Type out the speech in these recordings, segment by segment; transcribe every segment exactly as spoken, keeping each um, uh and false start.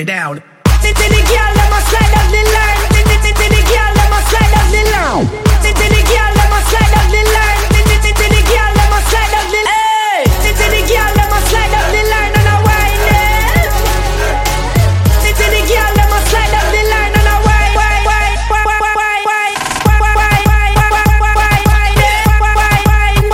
it out. To the girl, let me slide up the line. To the girl, let me slide up the line. To the girl, let me slide up the line. To the girl, let me slide up the line. Hey, to the girl, let me slide up the line and I whine it. To the girl, let me slide up the line and I whine, whine, whine, whine, whine, whine, whine, whine, whine, whine, whine, whine, whine,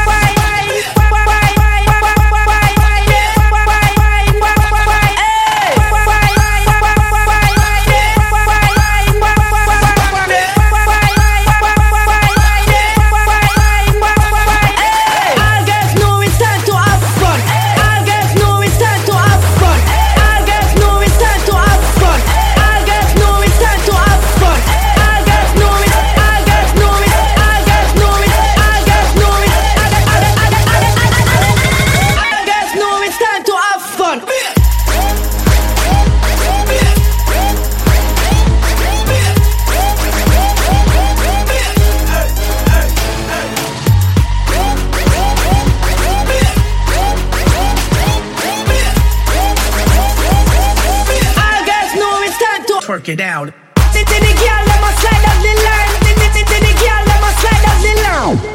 Twerk it out. To the girl, let me slide up the line. To the girl, let me slide up the line.